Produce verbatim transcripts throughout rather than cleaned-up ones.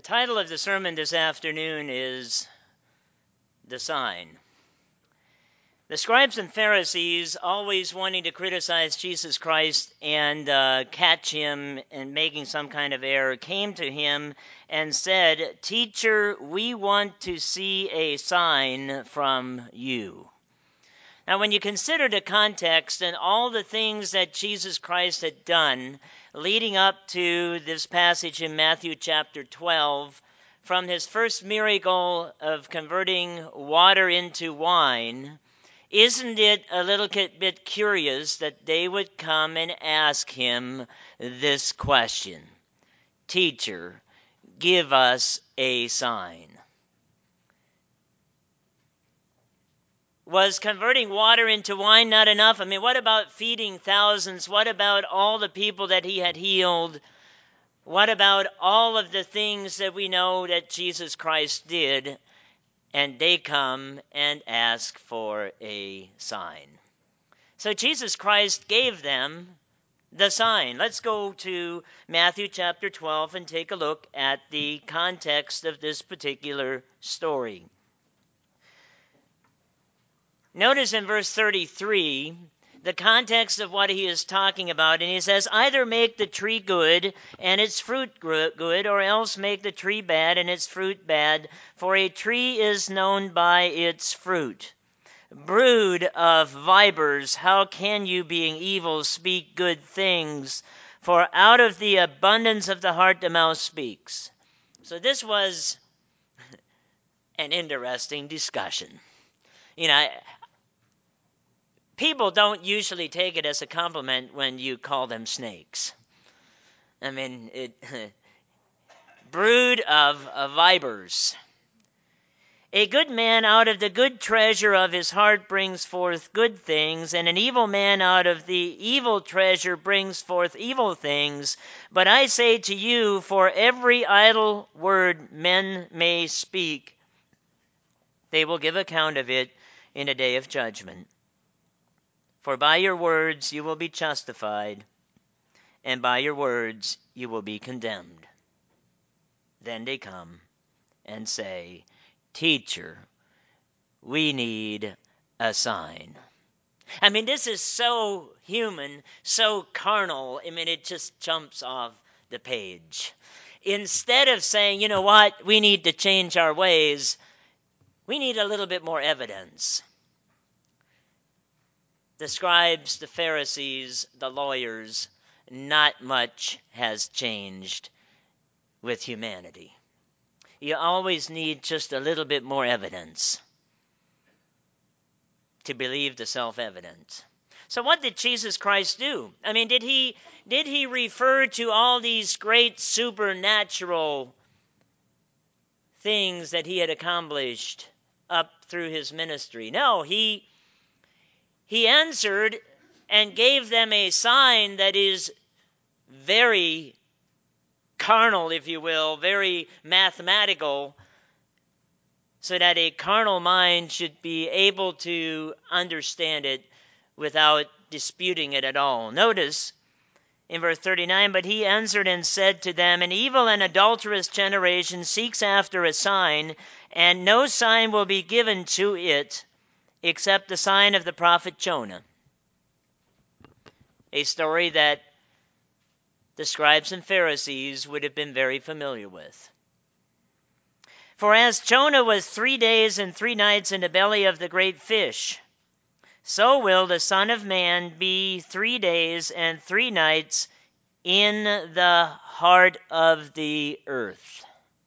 title of the sermon this afternoon is The Sign. The scribes and Pharisees, always wanting to criticize Jesus Christ and uh, catch him in making some kind of error, came to him and said, "Teacher, we want to see a sign from you." Now, when you consider the context and all the things that Jesus Christ had done leading up to this passage in Matthew chapter twelve, from his first miracle of converting water into wine, isn't it a little bit curious that they would come and ask him this question? "Teacher, give us a sign." Was converting water into wine not enough? I mean, what about feeding thousands? What about all the people that he had healed? What about all of the things that we know that Jesus Christ did? And they come and ask for a sign. So Jesus Christ gave them the sign. Let's go to Matthew chapter twelve and take a look at the context of this particular story. Notice in verse thirty-three, the context of what he is talking about, and he says, "Either make the tree good and its fruit good, or else make the tree bad and its fruit bad, for a tree is known by its fruit. Brood of vipers, how can you, being evil, speak good things? For out of the abundance of the heart the mouth speaks." So this was an interesting discussion. You know, people don't usually take it as a compliment when you call them snakes. I mean, it, brood of, of vipers. "A good man out of the good treasure of his heart brings forth good things, and an evil man out of the evil treasure brings forth evil things. But I say to you, for every idle word men may speak, they will give account of it in a day of judgment. For by your words you will be justified, and by your words you will be condemned." Then they come and say, "Teacher, we need a sign." I mean, this is so human, so carnal. I mean, it just jumps off the page. Instead of saying, you know what, we need to change our ways, we need a little bit more evidence. The scribes, the Pharisees, the lawyers, not much has changed with humanity. You always need just a little bit more evidence to believe the self-evident. So what did Jesus Christ do? I mean, did he did he refer to all these great supernatural things that he had accomplished up through his ministry? No, he he answered and gave them a sign that is very carnal, if you will, very mathematical, so that a carnal mind should be able to understand it without disputing it at all. Notice in verse thirty-nine, "But he answered and said to them, An evil and adulterous generation seeks after a sign, and no sign will be given to it except the sign of the prophet Jonah." A story that the scribes and Pharisees would have been very familiar with. "For as Jonah was three days and three nights in the belly of the great fish, so will the Son of Man be three days and three nights in the heart of the earth."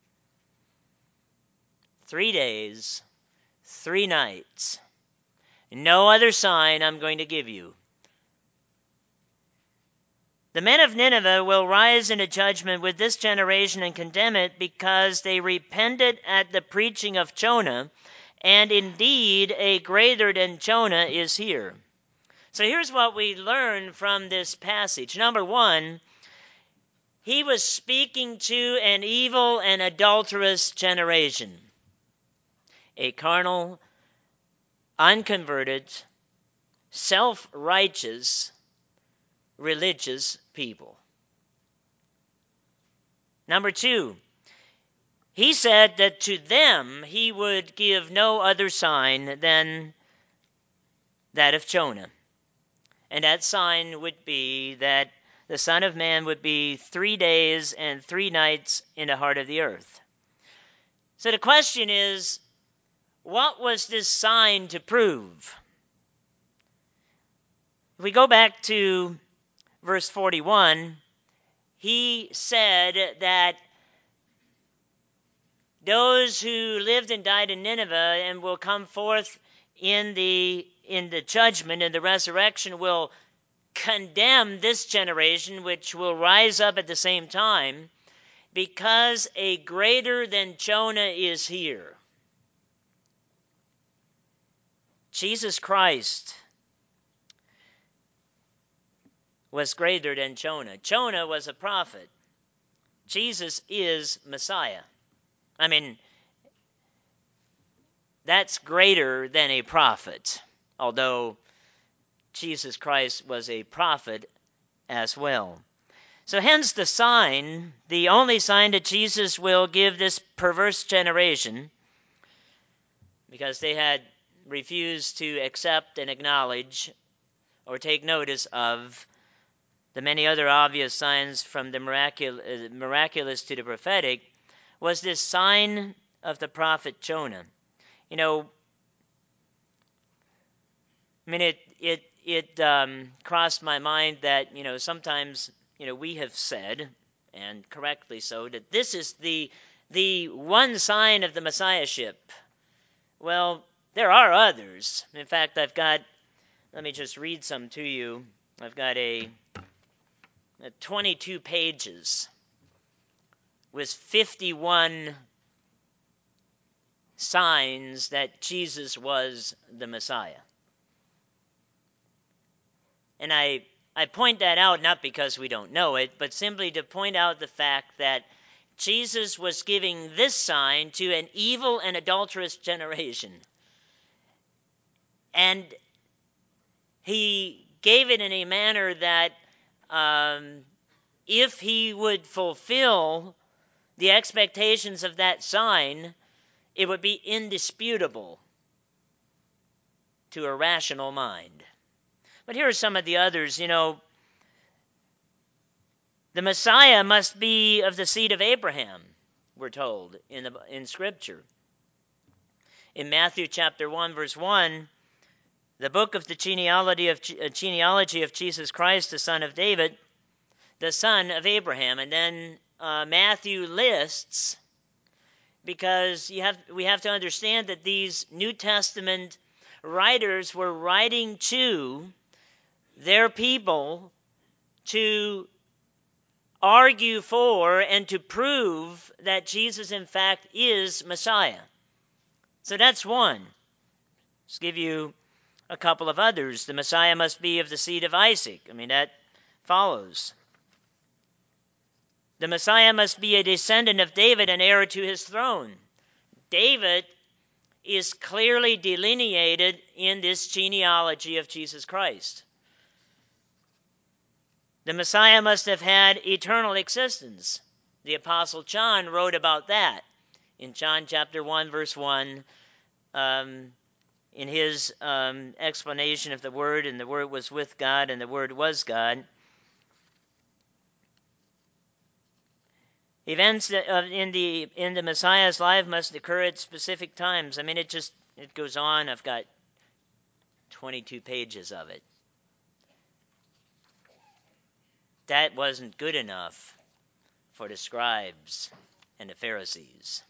Three days, three nights. No other sign I'm going to give you. "The men of Nineveh will rise into judgment with this generation and condemn it, because they repented at the preaching of Jonah, and indeed a greater than Jonah is here." So here's what we learn from this passage. Number one, he was speaking to an evil and adulterous generation, a carnal, unconverted, self-righteous, religious people. Number two, he said that to them he would give no other sign than that of Jonah. And that sign would be that the Son of Man would be three days and three nights in the heart of the earth. So the question is, what was this sign to prove? If we go back to verse forty-one, he said that those who lived and died in Nineveh and will come forth in the in the judgment and the resurrection will condemn this generation, which will rise up at the same time, because a greater than Jonah is here. Jesus Christ was greater than Jonah. Jonah was a prophet. Jesus is Messiah. I mean, that's greater than a prophet, although Jesus Christ was a prophet as well. So hence the sign, the only sign that Jesus will give this perverse generation, because they had refused to accept and acknowledge or take notice of the many other obvious signs from the miraculous, miraculous to the prophetic, was this sign of the prophet Jonah. You know, I mean, it it it um, crossed my mind that, you know, sometimes, you know, we have said, and correctly so, that this is the the one sign of the Messiahship. Well, there are others. In fact, I've got, let me just read some to you. I've got a, a twenty-two pages with fifty-one signs that Jesus was the Messiah. And I, I point that out not because we don't know it, but simply to point out the fact that Jesus was giving this sign to an evil and adulterous generation. And he gave it in a manner that um, if he would fulfill the expectations of that sign, it would be indisputable to a rational mind. But here are some of the others. You know, the Messiah must be of the seed of Abraham, we're told in the, in Scripture. In Matthew chapter one, verse one, the book of the genealogy of, genealogy of Jesus Christ, the son of David, the son of Abraham. And then uh, Matthew lists, because you have we have to understand that these New Testament writers were writing to their people to argue for and to prove that Jesus, in fact, is Messiah. So that's one. Let's give you a couple of others. The Messiah must be of the seed of Isaac. I mean, that follows. The Messiah must be a descendant of David and heir to his throne. David is clearly delineated in this genealogy of Jesus Christ. The Messiah must have had eternal existence. The Apostle John wrote about that in John chapter one, verse one, um, in his um, explanation of the Word, and the Word was with God, and the Word was God. Events in the in the Messiah's life must occur at specific times. I mean, it just it goes on. I've got twenty-two pages of it. That wasn't good enough for the scribes and the Pharisees.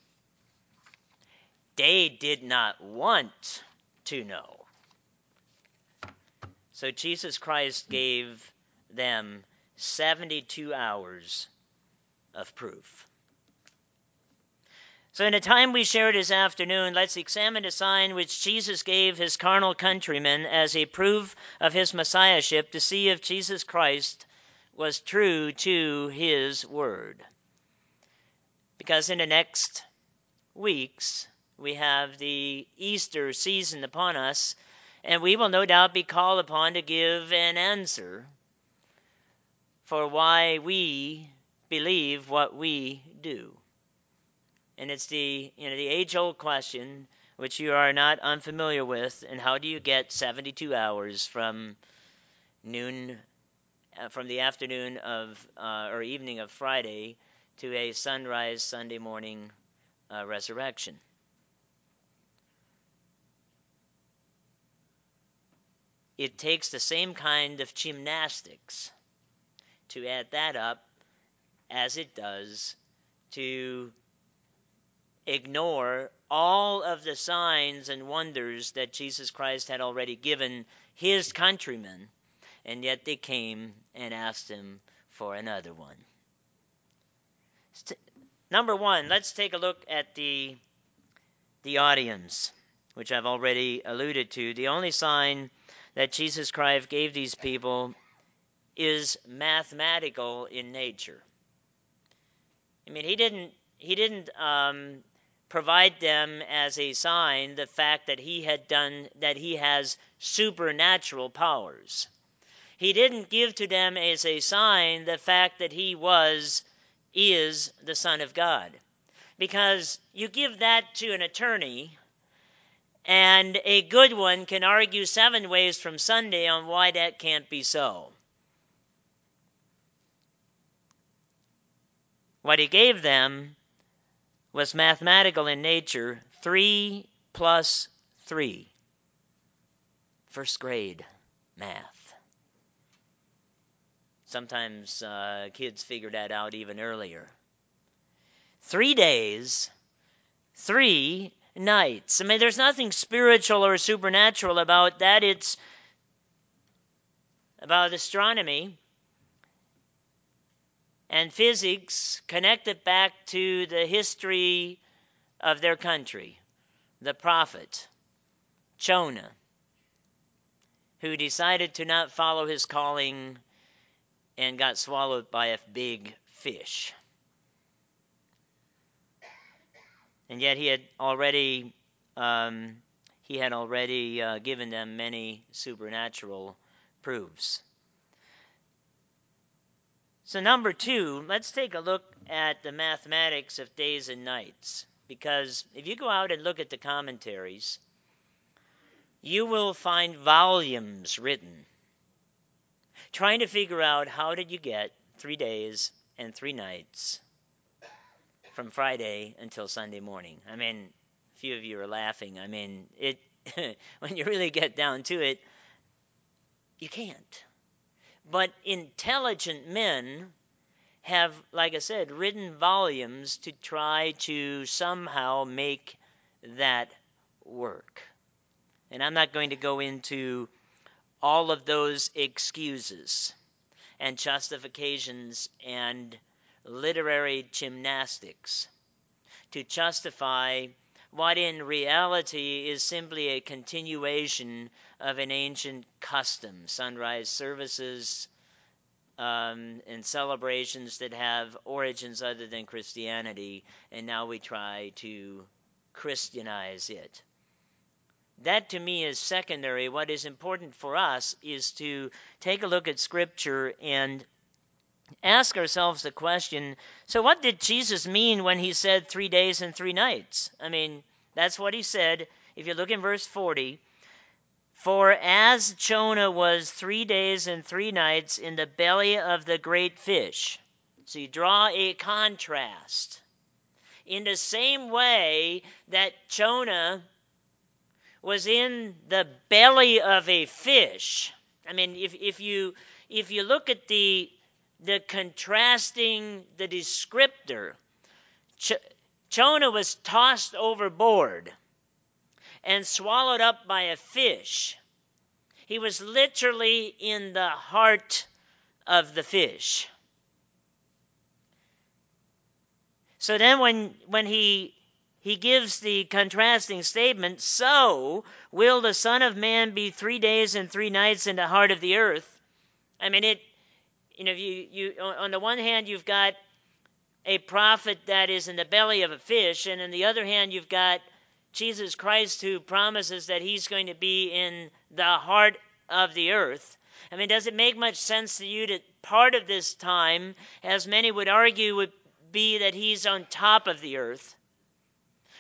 They did not want to know. So Jesus Christ gave them seventy-two hours of proof. So in the time we share this afternoon, let's examine the sign which Jesus gave his carnal countrymen as a proof of his messiahship to see if Jesus Christ was true to his word. Because in the next weeks, we have the Easter season upon us, and we will no doubt be called upon to give an answer for why we believe what we do. And it's the, you know, the age-old question, which you are not unfamiliar with, and how do you get seventy-two hours from noon, uh, from the afternoon of, uh, or evening of Friday to a sunrise Sunday morning uh, resurrection? It takes the same kind of gymnastics to add that up as it does to ignore all of the signs and wonders that Jesus Christ had already given his countrymen, and yet they came and asked him for another one. Number one, let's take a look at the, the audience, which I've already alluded to. The only sign that Jesus Christ gave these people is mathematical in nature. I mean, he didn't he didn't um, provide them as a sign the fact that he had done that he has supernatural powers. He didn't give to them as a sign the fact that he was is the Son of God, because you give that to an attorney, and a good one can argue seven ways from Sunday on why that can't be so. What he gave them was mathematical in nature. Three plus three. First grade math. Sometimes uh, kids figure that out even earlier. Three days, three nights. I mean, there's nothing spiritual or supernatural about that. It's about astronomy and physics connected back to the history of their country. The prophet Jonah, who decided to not follow his calling and got swallowed by a big fish. And yet he had already um, he had already uh, given them many supernatural proofs. So number two, let's take a look at the mathematics of days and nights. Because if you go out and look at the commentaries, you will find volumes written trying to figure out how did you get three days and three nights from Friday until Sunday morning. I mean, a few of you are laughing. I mean, it when you really get down to it, you can't. But intelligent men have, like I said, written volumes to try to somehow make that work. And I'm not going to go into all of those excuses and justifications and literary gymnastics to justify what in reality is simply a continuation of an ancient custom, sunrise services um, and celebrations that have origins other than Christianity, and now we try to Christianize it. That to me is secondary. What is important for us is to take a look at Scripture and ask ourselves the question, so what did Jesus mean when he said three days and three nights? I mean, that's what he said. If you look in verse forty, for as Jonah was three days and three nights in the belly of the great fish. So you draw a contrast. In the same way that Jonah was in the belly of a fish. I mean, if, if you if you look at the the contrasting, the descriptor, Ch- Jonah was tossed overboard and swallowed up by a fish. He was literally in the heart of the fish. So then when when he he gives the contrasting statement, so will the Son of Man be three days and three nights in the heart of the earth. I mean, it, you know, you, you on the one hand, you've got a prophet that is in the belly of a fish, and on the other hand, you've got Jesus Christ who promises that he's going to be in the heart of the earth. I mean, does it make much sense to you that part of this time, as many would argue, would be that he's on top of the earth?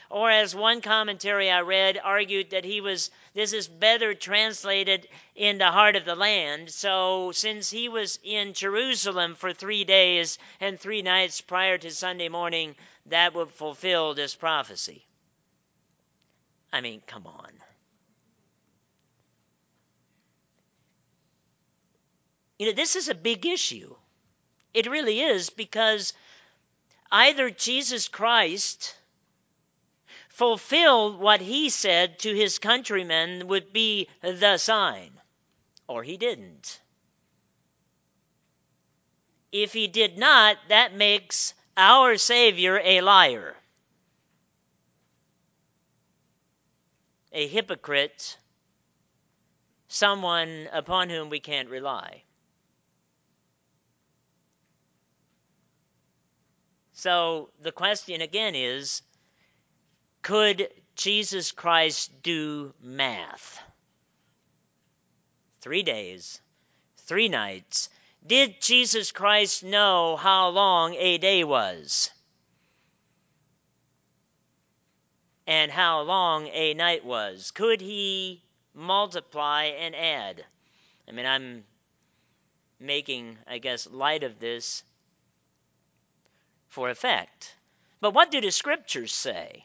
Or as one commentary I read argued that he was, this is better translated in the heart of the land. So since he was in Jerusalem for three days and three nights prior to Sunday morning, that would fulfill this prophecy. I mean, come on. You know, this is a big issue. It really is, because either Jesus Christ fulfilled what he said to his countrymen would be the sign, or he didn't. If he did not, that makes our Savior a liar, a hypocrite, someone upon whom we can't rely. So the question again is, could Jesus Christ do math? Three days, three nights. Did Jesus Christ know how long a day was? And how long a night was? Could he multiply and add? I mean, I'm making, I guess, light of this for effect. But what do the scriptures say?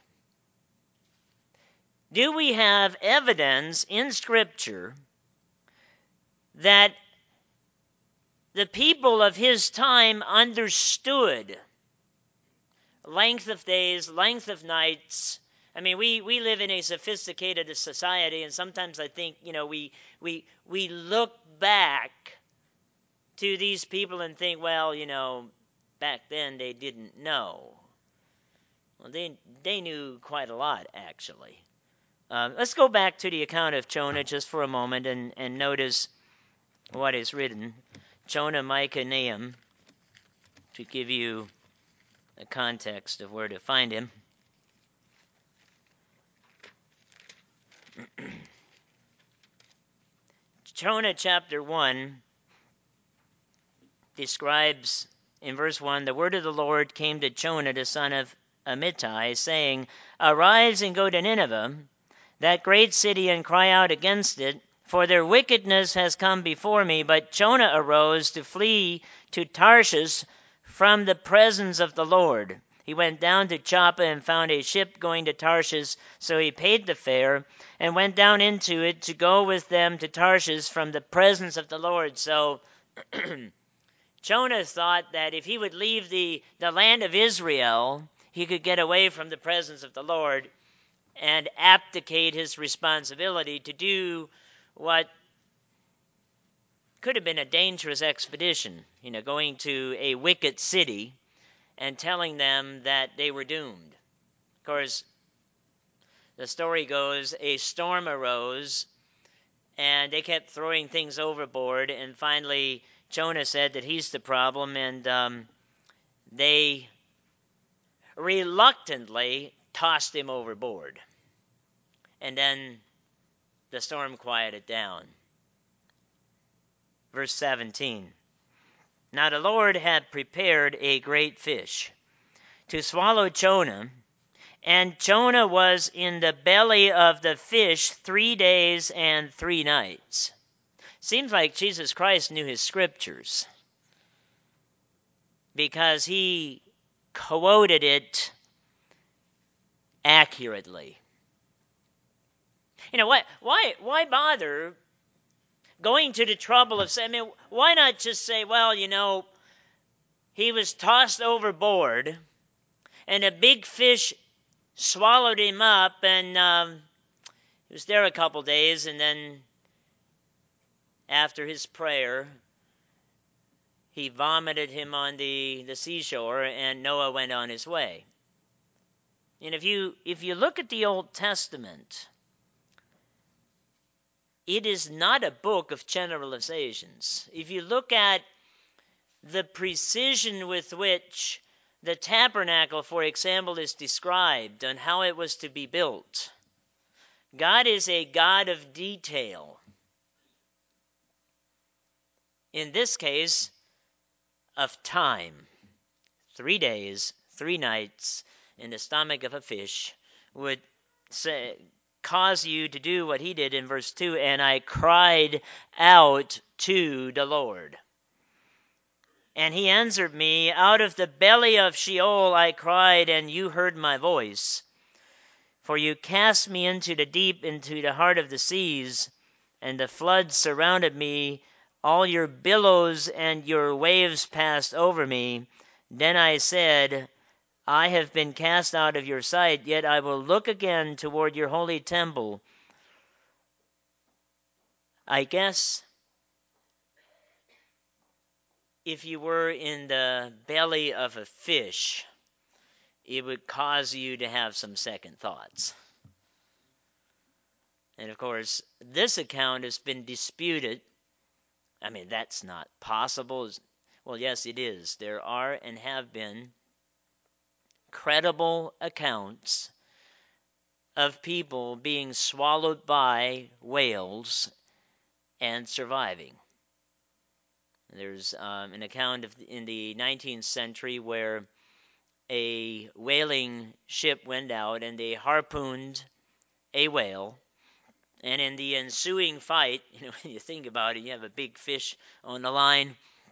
Do we have evidence in Scripture that the people of his time understood length of days, length of nights? I mean, we, we live in a sophisticated society, and sometimes I think, you know, we we we look back to these people and think, well, you know, back then they didn't know. Well, they they knew quite a lot, actually. Uh, let's go back to the account of Jonah just for a moment and, and notice what is written. Jonah, Micah, Nahum, to give you a context of where to find him. Jonah chapter one describes in verse one, the word of the Lord came to Jonah, the son of Amittai, saying, Arise and go to Nineveh, that great city, and cry out against it, for their wickedness has come before me. But Jonah arose to flee to Tarshish from the presence of the Lord. He went down to Joppa and found a ship going to Tarshish, so he paid the fare and went down into it to go with them to Tarshish from the presence of the Lord. So Jonah thought that if he would leave the, the land of Israel, he could get away from the presence of the Lord and abdicate his responsibility to do what could have been a dangerous expedition, you know, going to a wicked city and telling them that they were doomed. Of course, the story goes, a storm arose, and they kept throwing things overboard, and finally Jonah said that he's the problem, and um, they reluctantly tossed him overboard. And then the storm quieted down. Verse seventeen. Now the Lord had prepared a great fish to swallow Jonah, and Jonah was in the belly of the fish three days and three nights. Seems like Jesus Christ knew his scriptures, because he quoted it accurately. You know, what? Why? Why bother going to the trouble of saying? I mean, why not just say, well, you know, he was tossed overboard, and a big fish swallowed him up, and um, he was there a couple days, and then after his prayer, he vomited him on the, the seashore, and Noah went on his way. And if you if you look at the Old Testament, it is not a book of generalizations. If you look at the precision with which the tabernacle, for example, is described and how it was to be built, God is a God of detail. In this case, of time. Three days, three nights in the stomach of a fish would say, cause you to do what he did in verse two, and I cried out to the Lord. And he answered me, out of the belly of Sheol I cried, and you heard my voice. For you cast me into the deep, into the heart of the seas, and the floods surrounded me. All your billows and your waves passed over me. Then I said, I have been cast out of your sight, yet I will look again toward your holy temple. I guess if you were in the belly of a fish, it would cause you to have some second thoughts. And of course, this account has been disputed. I mean, that's not possible. Well, yes, it is. There are and have been credible accounts of people being swallowed by whales and surviving. There's um, an account of in the nineteenth century where a whaling ship went out and they harpooned a whale. And in the ensuing fight, you know, when you think about it, you have a big fish on the line.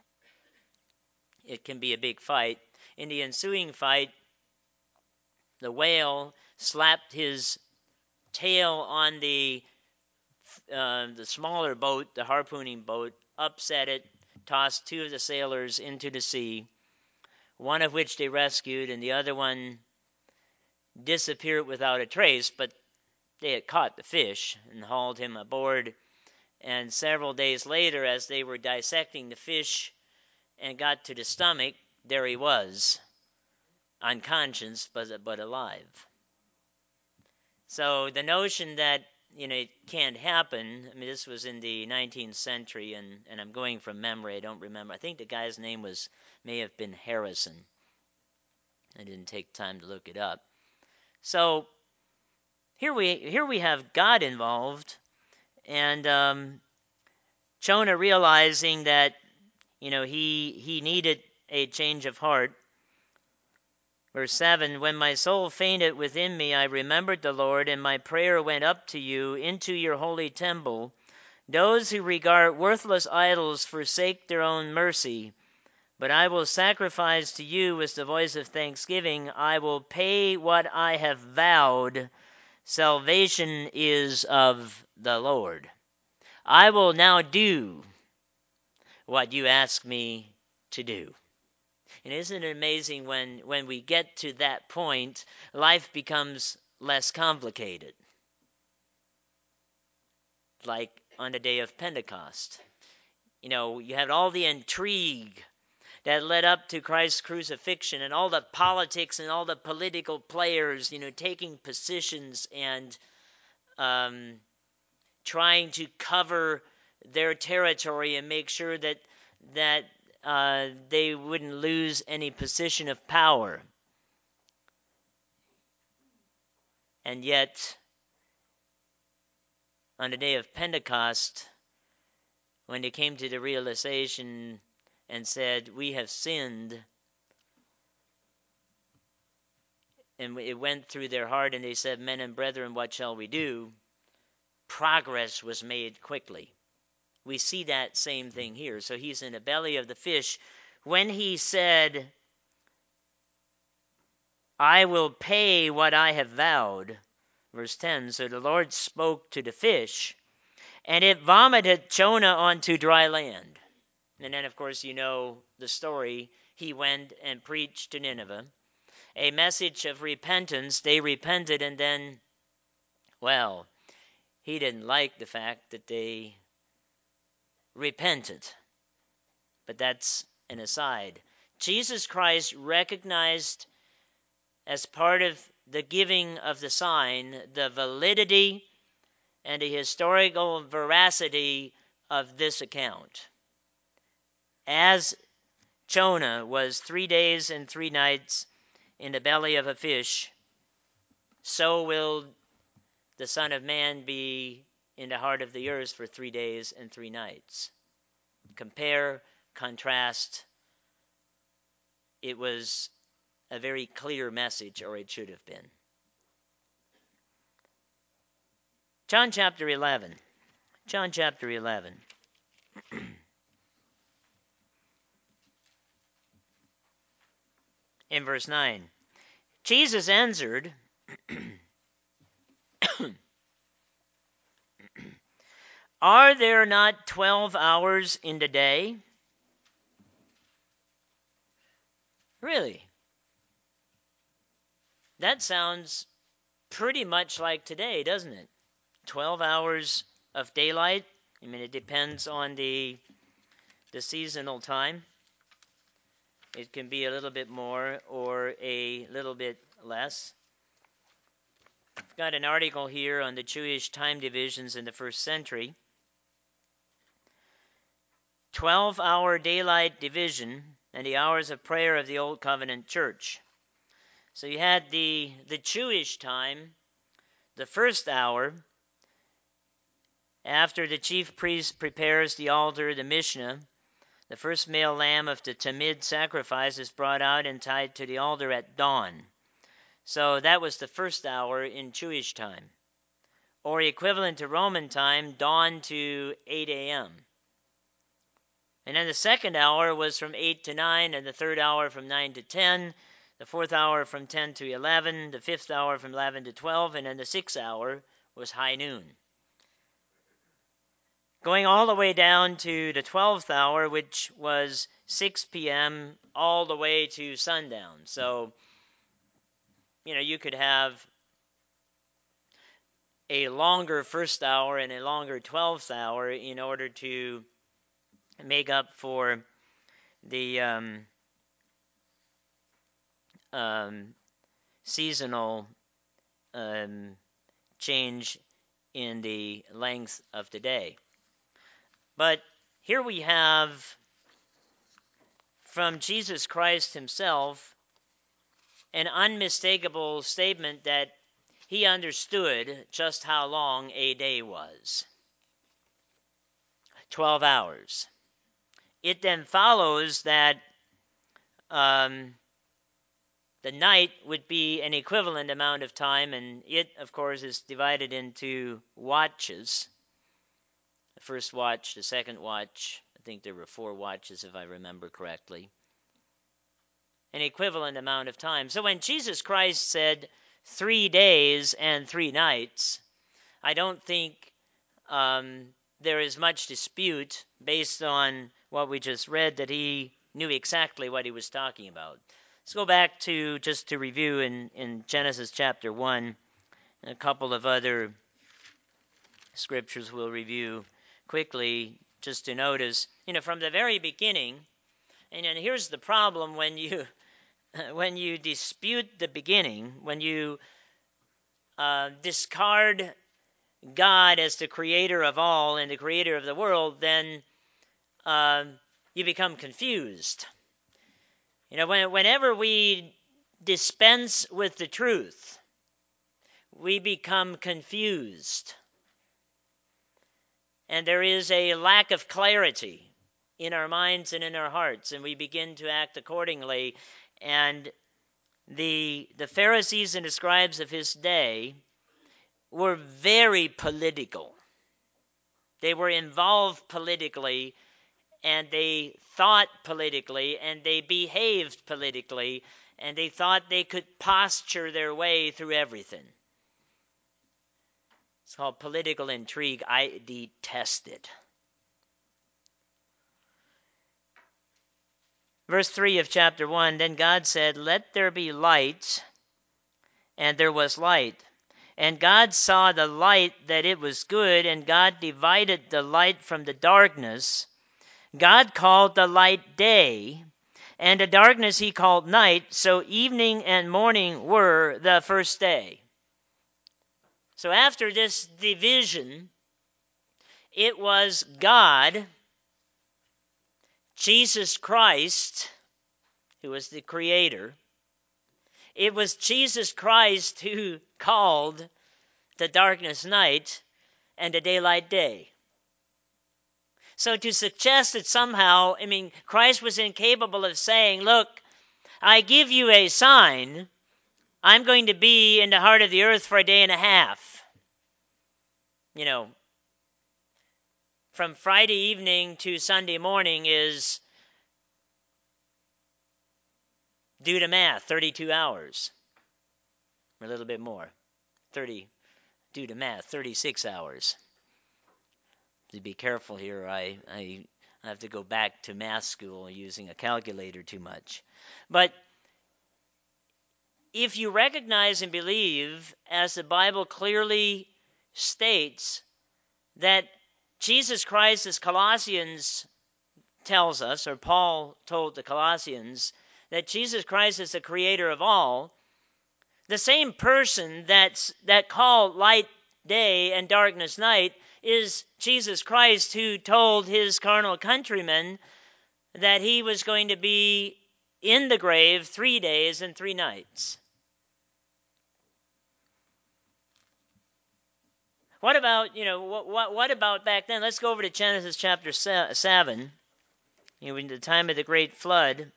It can be a big fight. In the ensuing fight, the whale slapped his tail on the uh, the smaller boat, the harpooning boat, upset it, tossed two of the sailors into the sea, one of which they rescued, and the other one disappeared without a trace, but they had caught the fish and hauled him aboard. And several days later, as they were dissecting the fish and got to the stomach, there he was, unconscious but, but alive. So the notion that, you know, it can't happen, I mean, this was in the nineteenth century, and, and I'm going from memory, I don't remember. I think the guy's name was, may have been Harrison. I didn't take time to look it up. So here we here we have God involved, and um, Jonah realizing that, you know, he he needed a change of heart. Verse seven, when my soul fainted within me, I remembered the Lord, and my prayer went up to you into your holy temple. Those who regard worthless idols forsake their own mercy, but I will sacrifice to you with the voice of thanksgiving. I will pay what I have vowed. Salvation is of the Lord. I will now do what you ask me to do. And isn't it amazing when, when we get to that point, life becomes less complicated? Like on the day of Pentecost. You know, you had all the intrigue that led up to Christ's crucifixion and all the politics and all the political players, you know, taking positions and um, trying to cover their territory and make sure that that uh, they wouldn't lose any position of power. And yet, on the day of Pentecost, when they came to the realization and said, we have sinned, and it went through their heart, and they said, men and brethren, what shall we do? Progress was made quickly. We see that same thing here. So he's in the belly of the fish. When he said, I will pay what I have vowed, verse ten, so the Lord spoke to the fish, and it vomited Jonah onto dry land. And then, of course, you know the story. He went and preached to Nineveh a message of repentance. They repented, and then, well, he didn't like the fact that they repented. But that's an aside. Jesus Christ recognized as part of the giving of the sign the validity and the historical veracity of this account. As Jonah was three days and three nights in the belly of a fish, so will the Son of Man be in the heart of the earth for three days and three nights. Compare, contrast. It was a very clear message, or it should have been. John chapter eleven. John chapter eleven. In verse nine. Jesus answered, Are there not twelve hours in the day? Really? That sounds pretty much like today, doesn't it? twelve hours of daylight. I mean, it depends on the, the seasonal time. It can be a little bit more or a little bit less. I've got an article here on the Jewish time divisions in the first century. twelve-hour daylight division and the hours of prayer of the Old Covenant Church. So you had the, the Jewish time, the first hour, after the chief priest prepares the altar, the Mishnah, the first male lamb of the Tamid sacrifice is brought out and tied to the altar at dawn. So that was the first hour in Jewish time. Or equivalent to Roman time, dawn to eight a.m. And then the second hour was from eight to nine, and the third hour from nine to ten, the fourth hour from ten to eleven, the fifth hour from eleven to twelve, and then the sixth hour was high noon. Going all the way down to the twelfth hour, which was six p.m. all the way to sundown. So, you know, you could have a longer first hour and a longer twelfth hour in order to make up for the um, um, seasonal um, change in the length of the day. But here we have from Jesus Christ himself an unmistakable statement that he understood just how long a day was. twelve hours. It then follows that um, the night would be an equivalent amount of time, and it, of course, is divided into watches. The first watch, the second watch, I think there were four watches if I remember correctly. An equivalent amount of time. So when Jesus Christ said three days and three nights, I don't think um, there is much dispute based on what we just read that he knew exactly what he was talking about. Let's go back to, just to review in, in Genesis chapter one, and a couple of other scriptures we'll review quickly, just to notice, you know, from the very beginning, and then here's the problem when you when you dispute the beginning, when you uh, discard God as the creator of all and the creator of the world, then uh, you become confused. You know, when, whenever we dispense with the truth, we become confused. And there is a lack of clarity in our minds and in our hearts, and we begin to act accordingly. And the, the Pharisees and the scribes of his day were very political. They were involved politically, and they thought politically, and they behaved politically, and they thought they could posture their way through everything. It's called political intrigue. I detest it. Verse three of chapter one, then God said, let there be light, and there was light. And God saw the light that it was good, and God divided the light from the darkness. God called the light day, and the darkness he called night. So evening and morning were the first day. So after this division, it was God, Jesus Christ, who was the creator. It was Jesus Christ who called the darkness night and the daylight day. So to suggest that somehow, I mean, Christ was incapable of saying, look, I give you a sign. I'm going to be in the heart of the earth for a day and a half. you know, from Friday evening to Sunday morning is, due to math, thirty-two hours, or a little bit more. thirty, due to math, thirty-six hours. To be careful here, I, I I have to go back to math school using a calculator too much. But if you recognize and believe, as the Bible clearly states, that Jesus Christ, as Colossians tells us, or Paul told the Colossians, that Jesus Christ is the creator of all, the same person that's, that called light day and darkness night is Jesus Christ, who told his carnal countrymen that he was going to be in the grave three days and three nights. What about, you know, what, what, what about back then? Let's go over to Genesis chapter seven. You know, in the time of the great flood.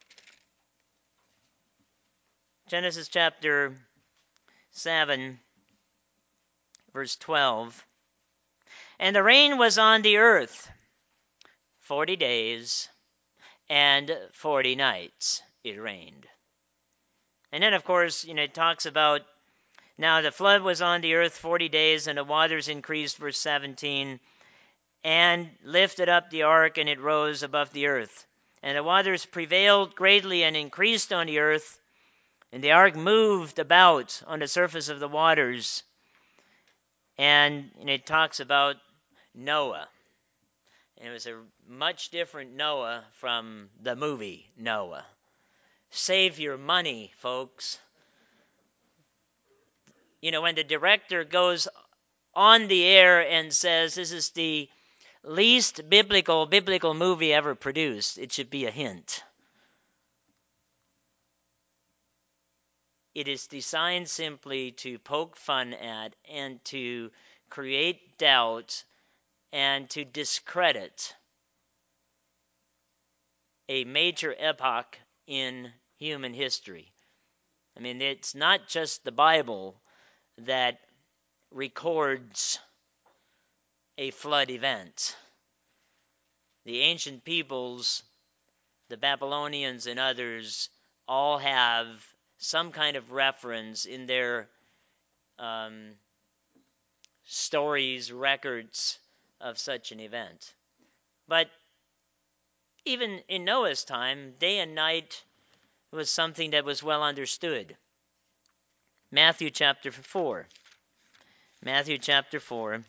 Genesis chapter seven, verse twelve. And the rain was on the earth forty days and forty nights it rained. And then, of course, you know, it talks about, now the flood was on the earth forty days, and the waters increased, verse seventeen, and lifted up the ark, and it rose above the earth. And the waters prevailed greatly and increased on the earth, and the ark moved about on the surface of the waters. And, and it talks about Noah. And it was a much different Noah from the movie Noah. Save your money, folks. You know, when the director goes on the air and says this is the least biblical biblical movie ever produced, it should be a hint. It is designed simply to poke fun at and to create doubt and to discredit a major epoch in human history. I mean, it's not just the Bible that records a flood event. The ancient peoples, the Babylonians and others, all have some kind of reference in their um, stories, records of such an event. But even in Noah's time, day and night was something that was well understood. Matthew chapter four. Matthew chapter four.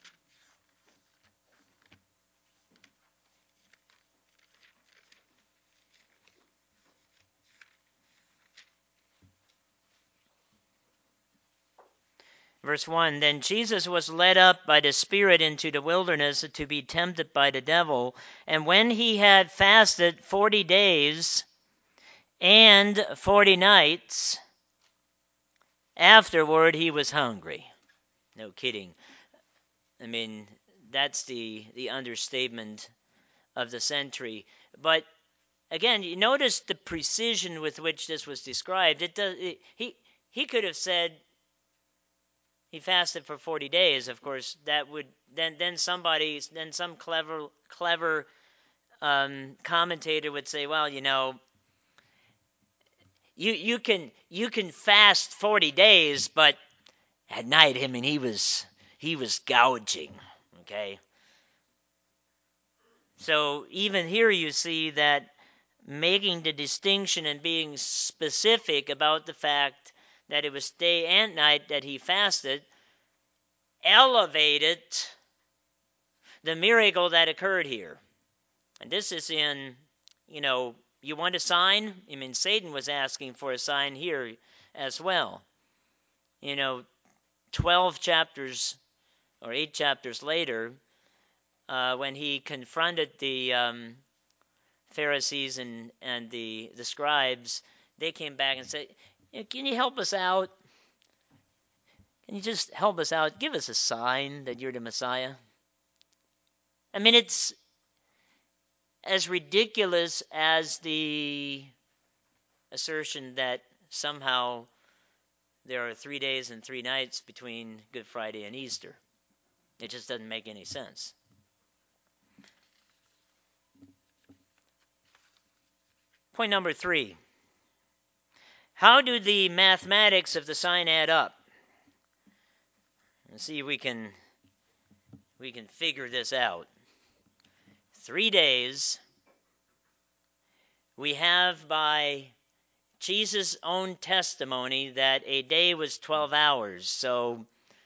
Verse one, then Jesus was led up by the Spirit into the wilderness to be tempted by the devil. And when he had fasted forty days and forty nights, afterward he was hungry. No kidding. I mean, that's the, the understatement of the century. But again, you notice the precision with which this was described. It does. It, he he could have said he fasted for forty days. Of course, that would then then somebody then some clever clever um, commentator would say, well, you know, you you can you can fast forty days, but at night, I mean, he was he was gouging. Okay. So even here you see that making the distinction and being specific about the fact that it was day and night that he fasted elevated the miracle that occurred here. And this is in, you know, you want a sign? I mean, Satan was asking for a sign here as well. You know, twelve chapters or eight chapters later, uh, when he confronted the um, Pharisees and, and the, the scribes, they came back and said, can you help us out? Can you just help us out? Give us a sign that you're the Messiah. I mean, it's as ridiculous as the assertion that somehow there are three days and three nights between Good Friday and Easter. It just doesn't make any sense. Point number three. How do the mathematics of the sign add up? Let's see if we can we can figure this out. Three days we have by Jesus' own testimony that a day was twelve hours. So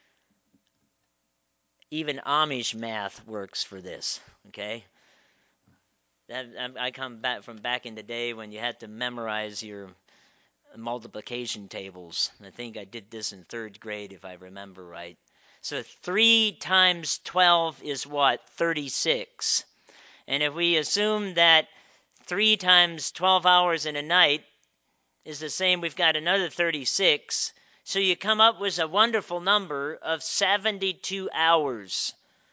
even Amish math works for this, okay? That, I come back from back in the day when you had to memorize your multiplication tables. I think I did this in third grade, if I remember right. So three times twelve is what? thirty-six. And if we assume that three times twelve hours in a night is the same, we've got another thirty-six. So you come up with a wonderful number of seventy-two hours.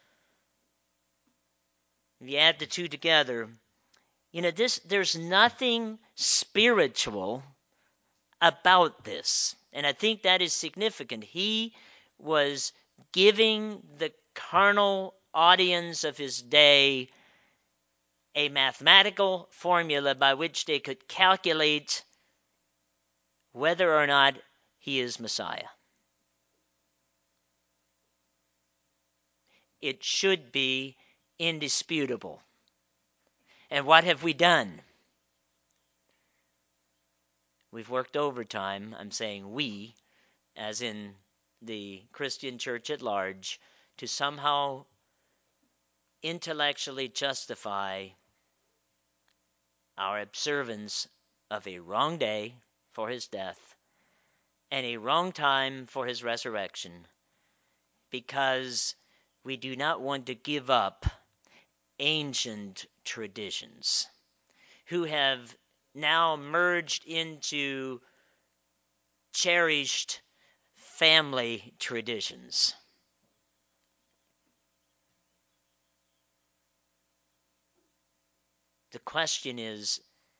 If you add the two together, you know, this there's nothing spiritual about this. And I think that is significant. He was giving the carnal audience of his day a mathematical formula by which they could calculate whether or not he is Messiah. It should be indisputable. And what have we done? We've worked overtime. I'm saying we, as in the Christian church at large, to somehow intellectually justify our observance of a wrong day for his death and a wrong time for his resurrection, because we do not want to give up ancient traditions who have now merged into cherished family traditions. The question is,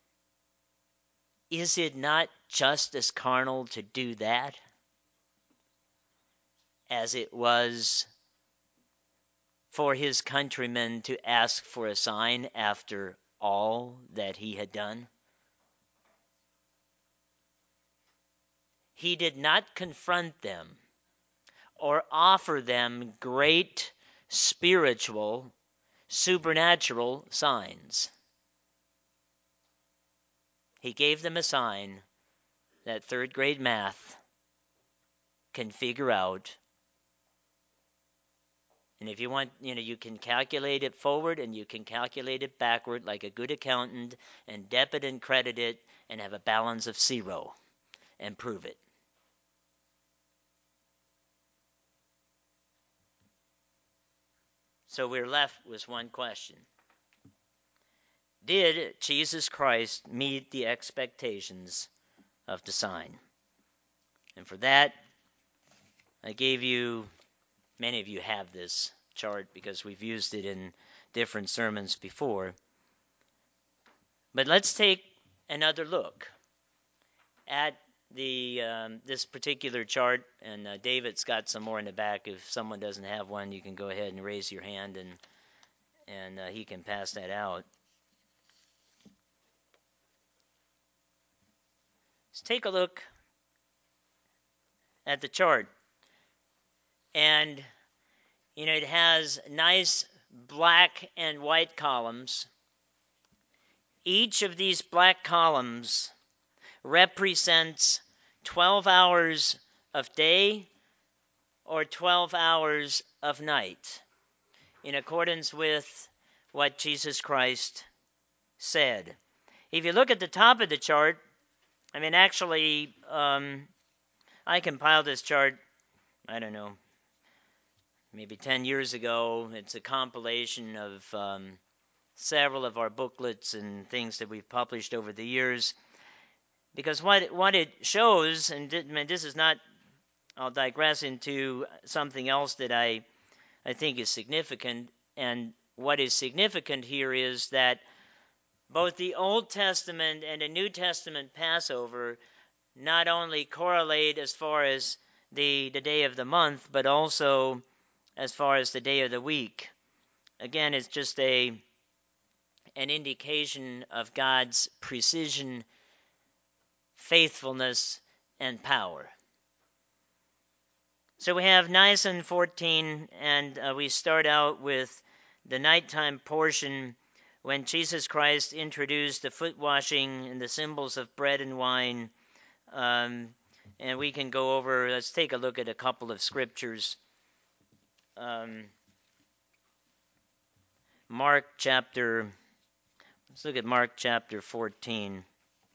is it not just as carnal to do that as it was for his countrymen to ask for a sign after all that he had done? He did not confront them or offer them great spiritual, supernatural signs. He gave them a sign that third grade math can figure out. And if you want, you know, you can calculate it forward and you can calculate it backward like a good accountant and debit and credit it and have a balance of zero and prove it. So we're left with one question. Did Jesus Christ meet the expectations of the sign? And for that, I gave you, many of you have this chart because we've used it in different sermons before. But let's take another look at the um, this particular chart. And uh, David's got some more in the back. If someone doesn't have one, you can go ahead and raise your hand and, and uh, he can pass that out. Let's take a look at the chart. And, you know, it has nice black and white columns. Each of these black columns represents twelve hours of day or twelve hours of night, in accordance with what Jesus Christ said. If you look at the top of the chart, I mean, actually, um, I compiled this chart, I don't know, maybe ten years ago. It's a compilation of um, several of our booklets and things that we've published over the years. Because what, what it shows, and I mean, this is not, I'll digress into something else that I, I think is significant. And what is significant here is that both the Old Testament and the New Testament Passover not only correlate as far as the, the day of the month, but also as far as the day of the week. Again, it's just a an indication of God's precision, faithfulness, and power. So we have Nisan fourteen, and uh, we start out with the nighttime portion when Jesus Christ introduced the foot washing and the symbols of bread and wine. Um, and we can go over, let's take a look at a couple of scriptures. Um, Mark chapter, let's look at Mark chapter fourteen.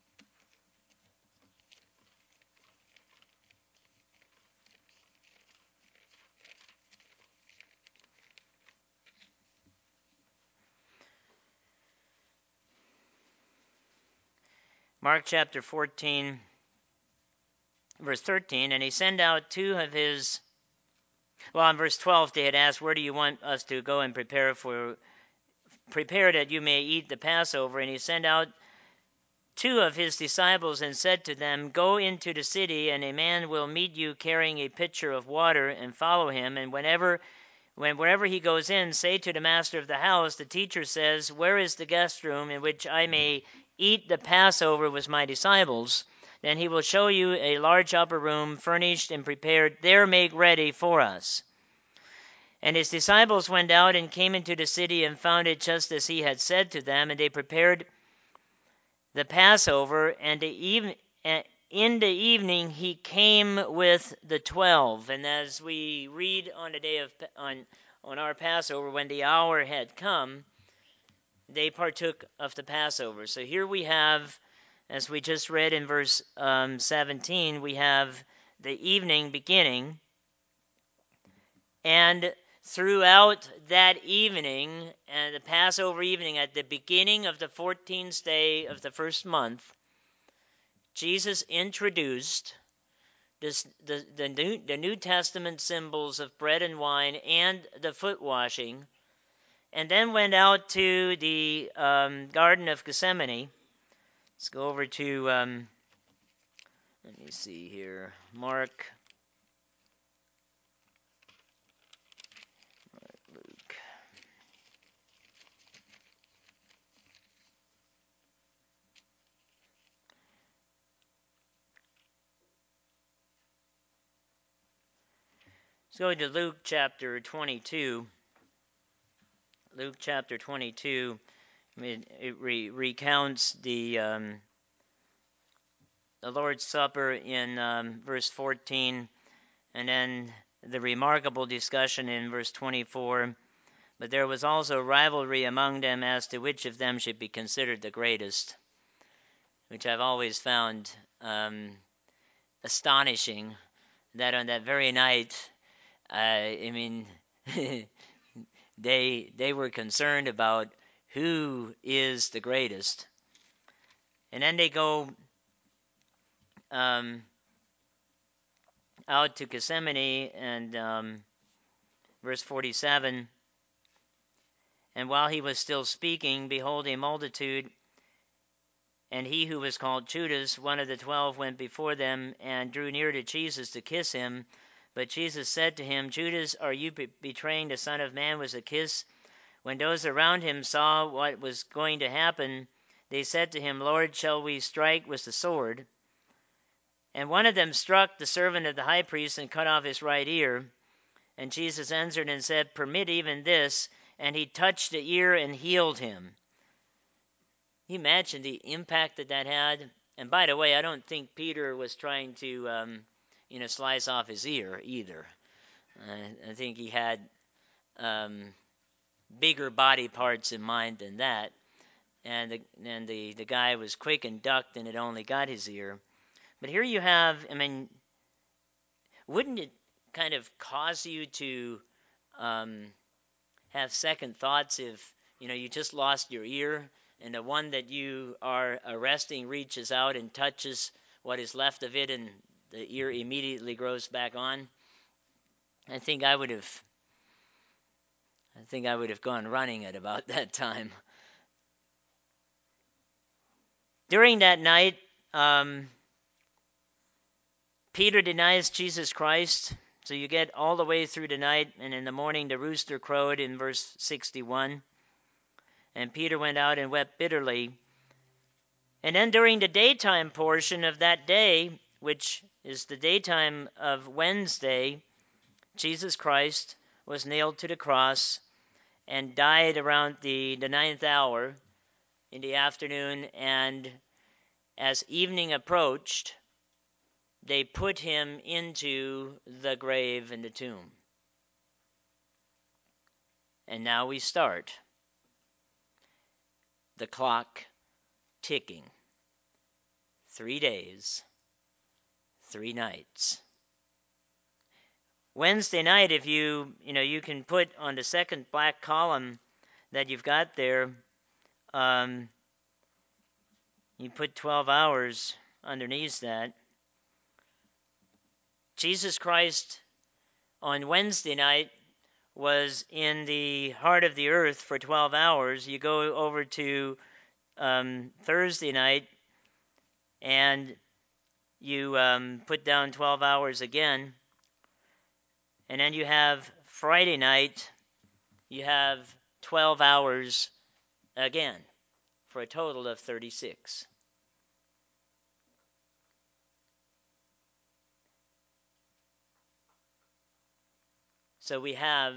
Mark chapter fourteen, verse thirteen, and he sent out two of his, well, in verse twelve, they had asked, where do you want us to go and prepare for, prepare that you may eat the Passover? And he sent out two of his disciples and said to them, go into the city, and a man will meet you carrying a pitcher of water, and follow him. And whenever, when wherever he goes in, say to the master of the house, the teacher says, where is the guest room in which I may eat the Passover with my disciples? Then he will show you a large upper room, furnished and prepared. There make ready for us. And his disciples went out and came into the city and found it just as he had said to them. And they prepared the Passover. And the even, in the evening he came with the twelve. And as we read on the day of on on our Passover, when the hour had come, they partook of the Passover. So here we have, as we just read in verse um, seventeen, we have the evening beginning, and throughout that evening, and the Passover evening, at the beginning of the fourteenth day of the first month, Jesus introduced this, the, the, New, the New Testament symbols of bread and wine and the foot washing, and then went out to the um, Garden of Gethsemane. Let's go over to, um, let me see here, Mark, Mark, Luke. Let's go to Luke chapter twenty-two. Luke chapter twenty-two, it, it re- recounts the um, the Lord's Supper in um, verse fourteen, and then the remarkable discussion in verse twenty-four. But there was also rivalry among them as to which of them should be considered the greatest, which I've always found um, astonishing, that on that very night, uh, I mean, they they were concerned about who is the greatest. And then they go um, out to Gethsemane, and um, verse forty-seven, and while he was still speaking, behold, a multitude, and he who was called Judas, one of the twelve, went before them and drew near to Jesus to kiss him. But Jesus said to him, Judas, are you be- betraying the Son of Man with a kiss? When those around him saw what was going to happen, they said to him, Lord, shall we strike with the sword? And one of them struck the servant of the high priest and cut off his right ear. And Jesus answered and said, permit even this. And he touched the ear and healed him. Can you imagine the impact that that had? And by the way, I don't think Peter was trying to, um, you know, slice off his ear either. Uh, I think he had um, bigger body parts in mind than that. And the, and the, the guy was quick and ducked, and it only got his ear. But here you have, I mean, wouldn't it kind of cause you to um, have second thoughts if, you know, you just lost your ear, and the one that you are arresting reaches out and touches what is left of it, and the ear immediately grows back on? I think I would have, I think I would have gone running at about that time. During that night, um, Peter denies Jesus Christ So you get all the way through the night, and in the morning the rooster crowed in verse sixty-one. And Peter went out and wept bitterly. And then during the daytime portion of that day, which is the daytime of Wednesday, Jesus Christ was nailed to the cross and died around the, the ninth hour in the afternoon. And as evening approached, they put him into the grave in the tomb. And now we start. The clock ticking. Three days, three nights. Wednesday night, if you, you know, you can put on the second black column that you've got there, um, you put twelve hours underneath that. Jesus Christ on Wednesday night was in the heart of the earth for twelve hours. You go over to um, Thursday night and you um, put down twelve hours again. And then you have Friday night, you have twelve hours again for a total of thirty-six. So we have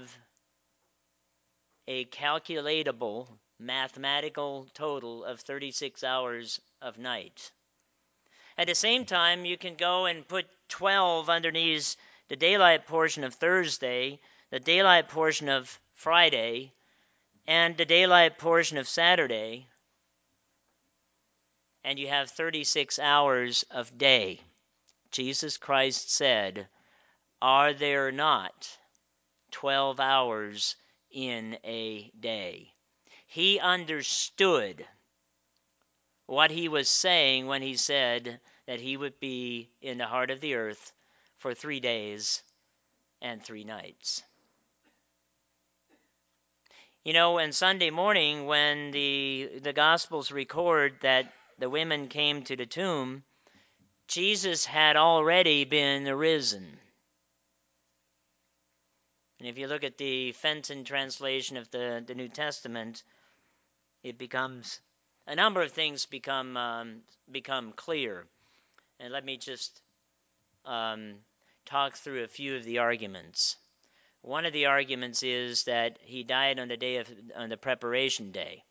a calculatable mathematical total of thirty-six hours of night. At the same time, you can go and put twelve underneath the daylight portion of Thursday, the daylight portion of Friday, and the daylight portion of Saturday, and you have thirty-six hours of day. Jesus Christ said, "Are there not twelve hours in a day?" He understood what he was saying when he said that he would be in the heart of the earth for three days and three nights. You know, on Sunday morning, when the, the Gospels record that the women came to the tomb, Jesus had already been risen. And if you look at the Fenton translation of the, the New Testament, it becomes, a number of things become um, become clear. And let me just um, talk through a few of the arguments. One of the arguments is that he died on the day of on the preparation day.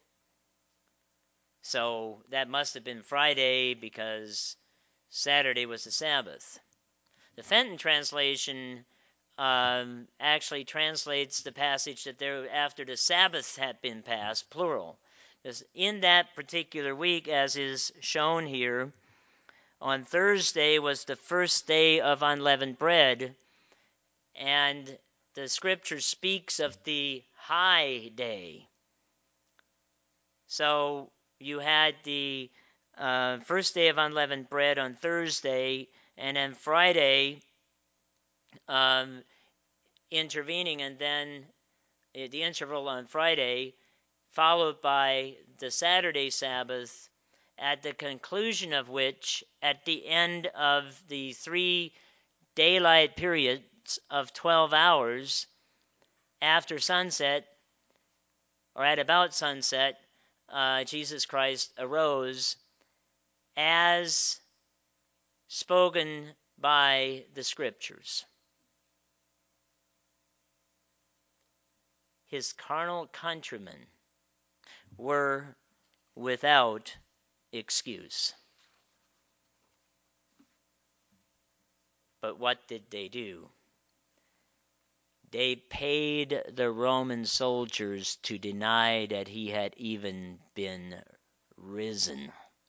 So that must have been Friday because Saturday was the Sabbath. The Fenton translation um, actually translates the passage that there after the Sabbath had been passed, plural. Because in that particular week, as is shown here, on Thursday was the first day of unleavened bread, and the scripture speaks of the high day. So you had the uh, first day of unleavened bread on Thursday, and then Friday um, intervening, and then the interval on Friday, followed by the Saturday Sabbath, at the conclusion of which, at the end of the three daylight periods of twelve hours after sunset, or at about sunset, uh, Jesus Christ arose as spoken by the Scriptures. His carnal countrymen were without excuse. But what did they do? They paid the Roman soldiers to deny that he had even been risen,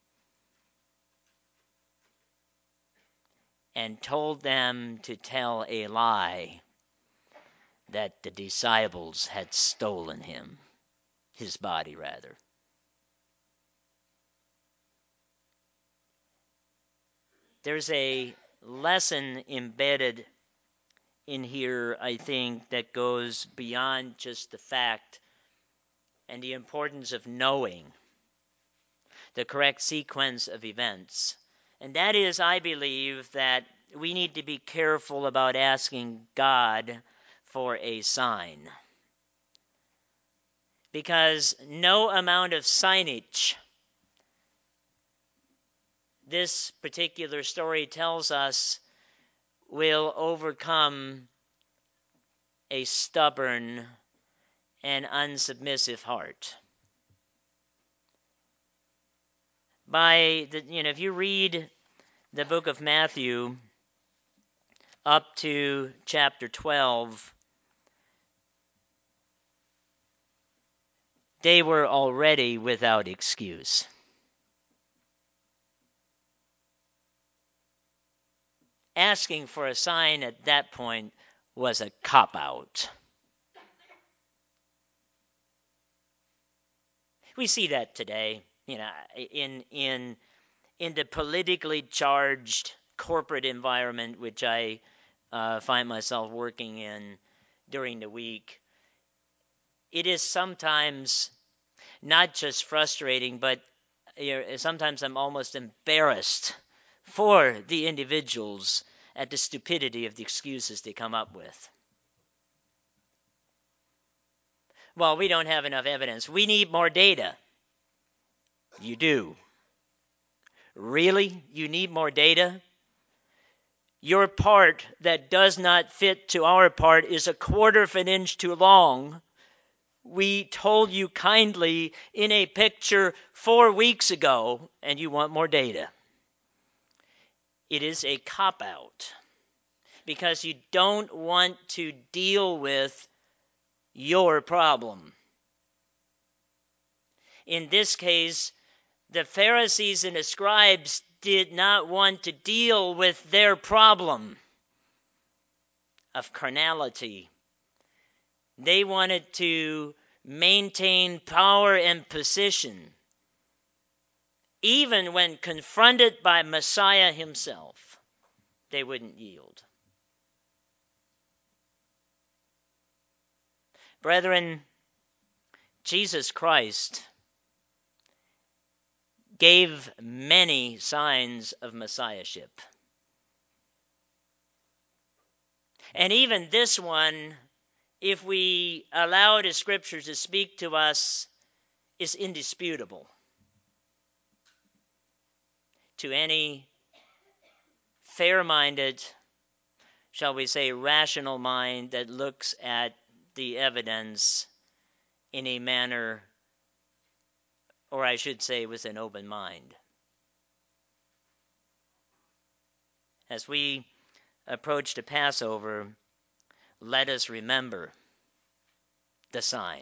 and told them to tell a lie that the disciples had stolen him, his body rather. There's a lesson embedded in here, I think, that goes beyond just the fact and the importance of knowing the correct sequence of events. And that is, I believe, that we need to be careful about asking God for a sign. Because no amount of signage, this particular story tells us, will overcome a stubborn and unsubmissive heart. By the, you know, if you read the book of Matthew up to chapter twelve, they were already without excuse. Asking for a sign at that point was a cop-out. We see that today, you know, in in in the politically charged corporate environment which I uh, find myself working in during the week. It is sometimes not just frustrating, but you know, sometimes I'm almost embarrassed for the individuals at the stupidity of the excuses they come up with. Well, we don't have enough evidence. We need more data. You do. Really? You need more data? Your part that does not fit to our part is a quarter of an inch too long. We told you kindly in a picture four weeks ago, and you want more data. It is a cop-out because you don't want to deal with your problem. In this case, the Pharisees and the scribes did not want to deal with their problem of carnality. They wanted to maintain power and position, even when confronted by Messiah himself. They wouldn't yield. Brethren, Jesus Christ gave many signs of messiahship. And even this one, if we allow the scriptures to speak to us, is indisputable to any fair-minded, shall we say, rational mind that looks at the evidence in a manner, or I should say with an open mind. As we approach the Passover, let us remember the sign.